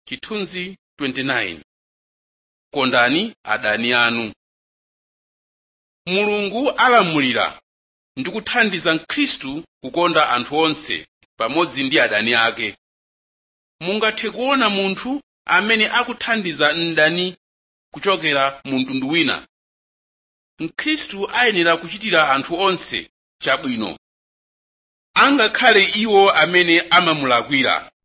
Chithunzi 29. Kondani adani anu. Mulungu alamulira ndi kuthandiza Mkhristu kukonda anthu onse pamodzi ndi adani ake. Mungathe kuona munthu amene akuthandiza mdani kuchokera mu mtundu wina. Mkhristu ayenera kuchitira anthu onse chabwino, angakhale iwo amene amamulakwira.